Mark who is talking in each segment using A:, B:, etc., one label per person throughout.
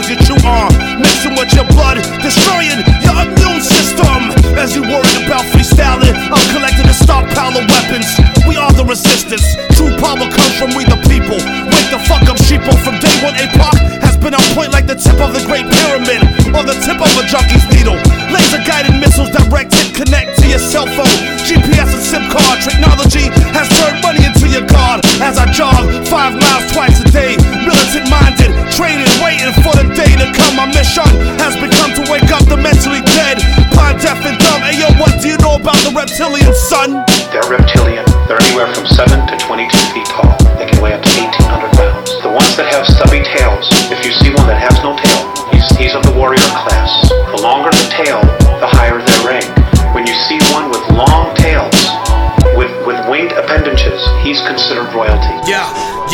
A: killers you chew on, mixing with your blood, destroying your immune system. As you worry about freestyling, I'm collecting a stockpile of weapons. We are the resistance. True power comes from we the people. Wake the fuck up, sheeple. From day one, APOC has been on point like the tip of the Great Pyramid, or the tip of a junkie's needle. Laser guided missiles direct and connect to your cell phone. GPS and SIM card technology has turned money into your god. As I jog 5 miles twice a day, militant minded, training, waiting for the day to come. My mission has become to wake up the mentally dead, blind, deaf, and dumb. Hey yo, what do you know about the reptilians, son?
B: They're reptilian. They're anywhere from 7 to 22 feet tall. They can weigh up to 1,800 pounds. The ones that have stubby tails, if you see one that has no tail, he's of the warrior class. The longer the tail, the higher their rank. When you see one with long tails, with winged appendages, he's considered royalty.
C: Yeah,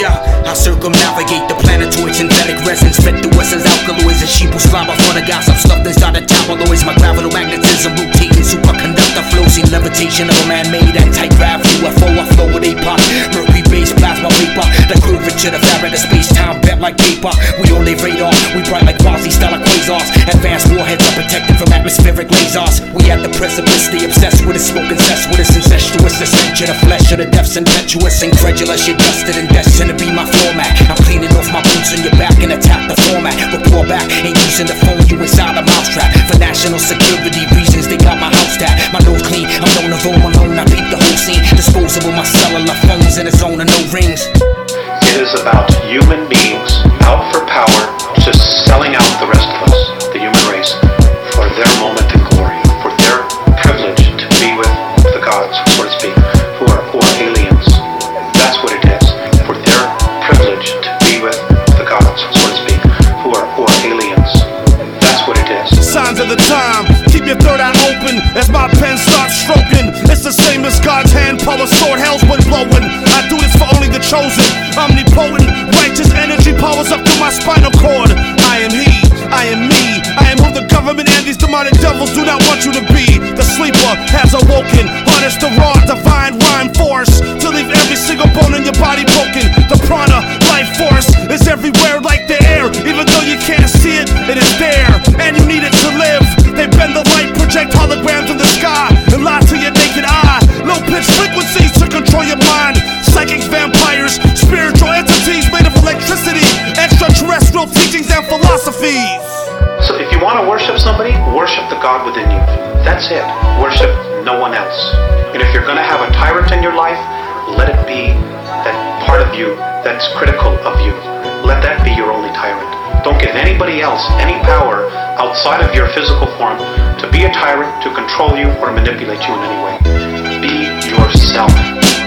C: I circumnavigate the planet to its synthetic resins, fed through us as alkaloids and sheeple slobber for the gossip stuff inside the tabloids. My gravital magnetism, rotating superconductor flows, see levitation of a man-made anti-gravity UFO. I flow with APOC, mercury-based plasma vapor, the curvature, the fabric of space-time bent like paper. We on their radar, we bright like quasi-stellar quasars. Advanced warheads are protected from atmospheric lasers. We at the precipice, they obsessed with it, smoke incest with us, incestuous, the stench of the flesh of the deaf's impetuous, incredulous, you're dusted and destined to be my format. I'm cleaning off my boots on your back and attack the format. Report back, ain't using the phone, you inside a mousetrap. For national security reasons, they got my house tap. My nose clean, I'm known to roam alone, I peep the whole scene. Disposable, my cellular phones in a zone of no rings.
B: It is about human beings out for power, just selling out the rest of us, the human race, for their moment in glory, for their privilege to be with the gods, so to speak, who are aliens. That's what it is. For their privilege to be with the gods, so to speak, who are aliens. That's what it is.
A: Signs of the time, keep your third eye open as my pen starts stroking. It's the same as God's hand, power sword, hell's wind blowing. I do this for only the chosen, omnipotent, righteous energy powers up through my spinal cord. I am he, I am me, I am who the government and these demonic devils do not want you to be. The sleeper has awoken, harness the raw divine rhyme force to leave every single bone in your body broken. The prana life force is everywhere like the air, even though you can't see it, it is there, and you need it to live. They bend the light, project holograms in the sky, and lie to your naked eye. Low pitch frequencies to control your mind. Psychics, vampires, spiritual entities made of electricity, extraterrestrial teachings and philosophies.
B: So if you want to worship somebody, worship the God within you. That's it. Worship no one else. And if you're going to have a tyrant in your life, let it be that part of you that's critical of you. Let that be your only tyrant. Don't give anybody else any power outside of your physical form to be a tyrant, to control you, or manipulate you in any way. Be yourself.